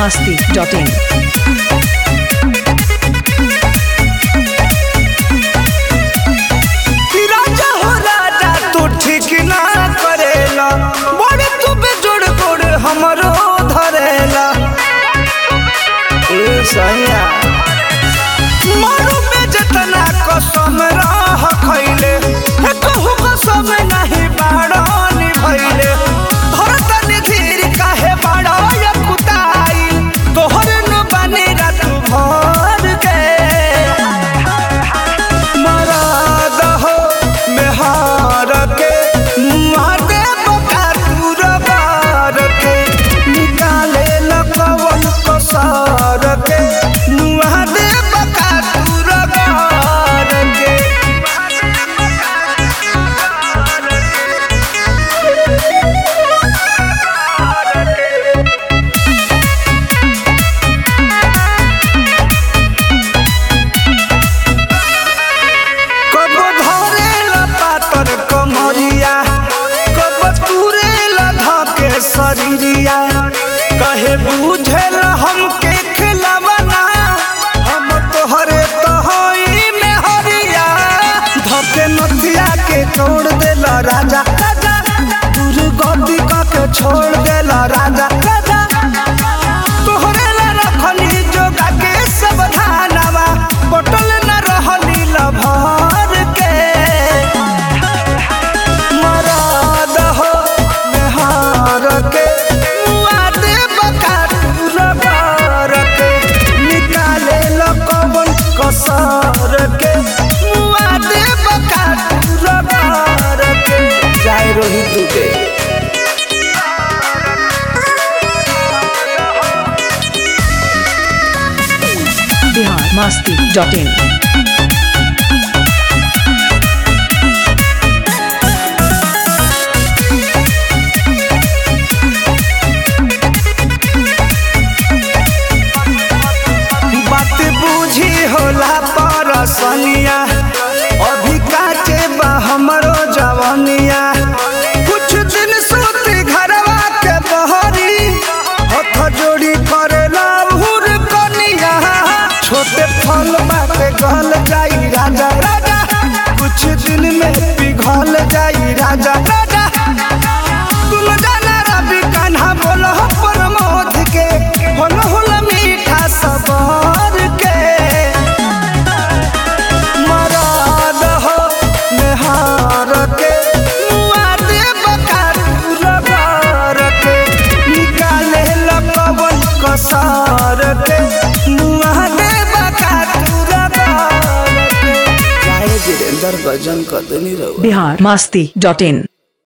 biharmasti.in राजा हो राजा तू ठीक ना करेला बड़े तू बेजोड़ गोड़ हमरो धरेला ए सैया मारू में जतना कसम रह खइले कहू कसम नहीं बाड़ा निभइले भरत निधीर काहे बाड़ा या कुताई तोहर न बने रात भर के मराद हो मेहार के मुआदे बका दूर बार के निकाले लकवन कसार के मुआदे बका दूर बार के कबो धरेला पातर कमरिया कबो तुरेला धके शरीरिया कहे बुझेला हमके खिलावना हम तोहरे तोहई में हरिया धके नथिया के तोड़ देला राजा राजा दूर गद्दी के छोड़ देला राजा राजा तोहरे ला रखनी जोगा के सब धानवा बोतल न रहनी लभर के मराद हो मेहार के मुआदे बका दूर बार के निकाले लकवन कसर के मुआदे बका दूर बार के जाए रोहित दुबे biharmasti.in बात बूझी होला परसनिया अभी काटे बा हमरो जवनिया कुछ दिन सोते घरवा के बहरी हथ जोड़ी करेला हुर कनिया छोटे फल बाटे गल जाई राजा राजा कुछ दिन में पिघल जाई राजा राजा तुम जाना रवि कान्हा बोलो प्रमोद के बोलो होला मीठा सबर के मराद हो मेहार के मुआदे बका दूर बार के निकाले लकवन कसार के मुआदे बका दूर बार के गाए वीरेंद्र भजन कदनी रहो biharmasti.in